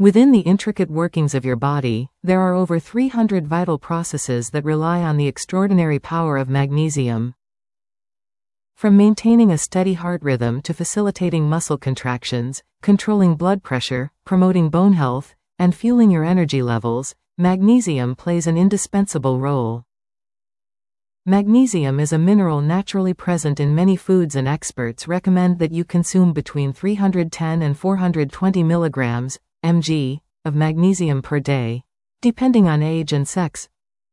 Within the intricate workings of your body, there are over 300 vital processes that rely on the extraordinary power of magnesium. From maintaining a steady heart rhythm to facilitating muscle contractions, controlling blood pressure, promoting bone health, and fueling your energy levels, magnesium plays an indispensable role. Magnesium is a mineral naturally present in many foods, and experts recommend that you consume between 310 and 420 milligrams mg of magnesium per day, depending on age and sex.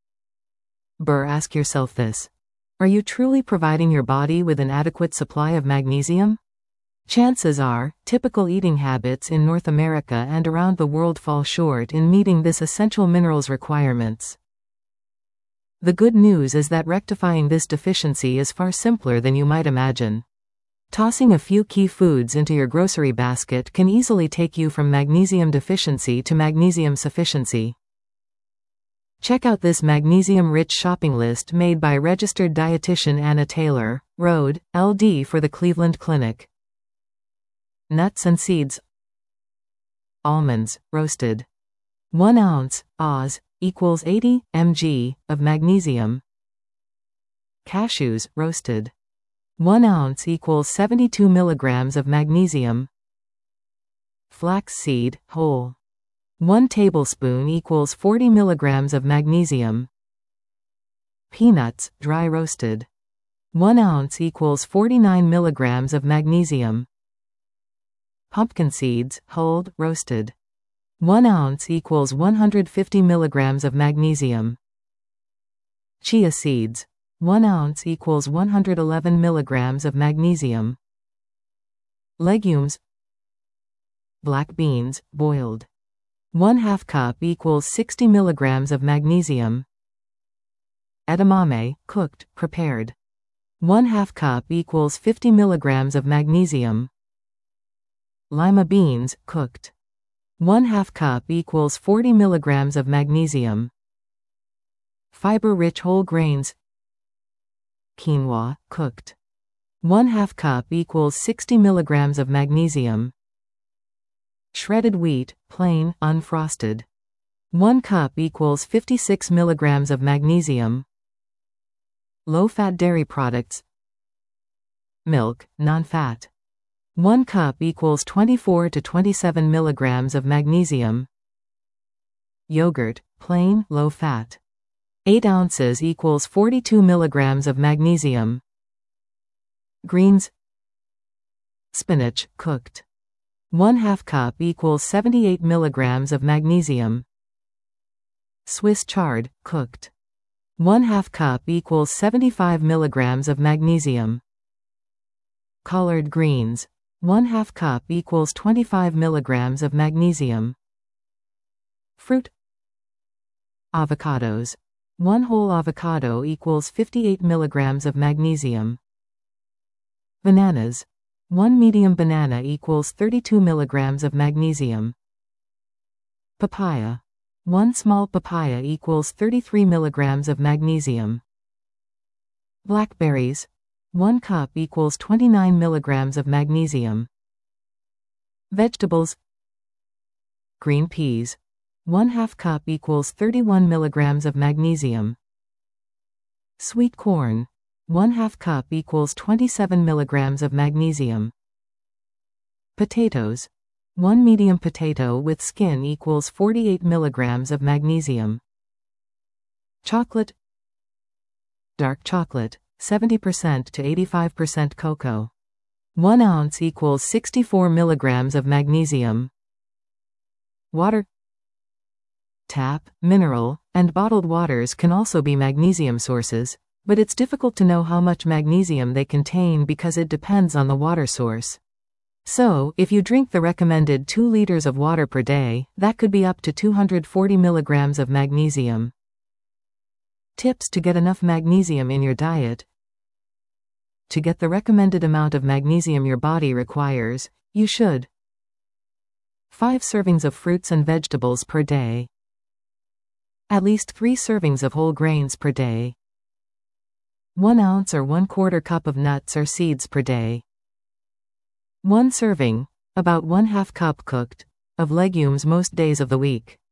Ask yourself this. Are you truly providing your body with an adequate supply of magnesium? Chances are, typical eating habits in North America and around the world fall short in meeting this essential mineral's requirements. The good news is that rectifying this deficiency is far simpler than you might imagine. Tossing a few key foods into your grocery basket can easily take you from magnesium deficiency to magnesium sufficiency. Check out this magnesium-rich shopping list made by registered dietitian Anna Taylor, Road, LD for the Cleveland Clinic. Nuts and seeds. Almonds, roasted. 1 ounce, Oz, equals 80 mg of magnesium. Cashews, roasted. 1 ounce equals 72 milligrams of magnesium. Flax seed, whole. 1 tablespoon equals 40 milligrams of magnesium. Peanuts, dry roasted. 1 ounce equals 49 milligrams of magnesium. Pumpkin seeds, hulled, roasted. 1 ounce equals 150 milligrams of magnesium. Chia seeds, 1 ounce equals 111 milligrams of magnesium. Legumes. Black beans, boiled. 1/2 cup equals 60 milligrams of magnesium. Edamame, cooked, prepared. 1/2 cup equals 50 milligrams of magnesium. Lima beans, cooked. 1/2 cup equals 40 milligrams of magnesium. Fiber-rich whole grains. Quinoa, cooked. 1/2 cup equals 60 milligrams of magnesium. Shredded wheat, plain, unfrosted. 1 cup equals 56 milligrams of magnesium. Low-fat dairy products. Milk, non-fat. 1 cup equals 24 to 27 milligrams of magnesium. Yogurt, plain, low-fat. 8 ounces equals 42 milligrams of magnesium. Greens. Spinach, cooked. 1/2 cup equals 78 milligrams of magnesium. Swiss chard, cooked. 1/2 cup equals 75 milligrams of magnesium. Collard greens, 1/2 cup equals 25 milligrams of magnesium. Fruit. Avocados. 1 whole avocado equals 58 milligrams of magnesium. Bananas. 1 medium banana equals 32 milligrams of magnesium. Papaya. 1 small papaya equals 33 milligrams of magnesium. Blackberries. 1 cup equals 29 milligrams of magnesium. Vegetables. Green peas. 1/2 cup equals 31 milligrams of magnesium. Sweet corn. 1/2 cup equals 27 milligrams of magnesium. Potatoes. 1 medium potato with skin equals 48 milligrams of magnesium. Chocolate. Dark chocolate, 70% to 85% cocoa. 1 ounce equals 64 milligrams of magnesium. Water. Tap, mineral, and bottled waters can also be magnesium sources, but it's difficult to know how much magnesium they contain because it depends on the water source. So, if you drink the recommended 2 liters of water per day, that could be up to 240 milligrams of magnesium. Tips to get enough magnesium in your diet. To get the recommended amount of magnesium your body requires, you should 5 servings of fruits and vegetables per day. At least 3 servings of whole grains per day. 1 ounce or 1/4 cup of nuts or seeds per day. 1 serving, about 1/2 cup cooked, of legumes most days of the week.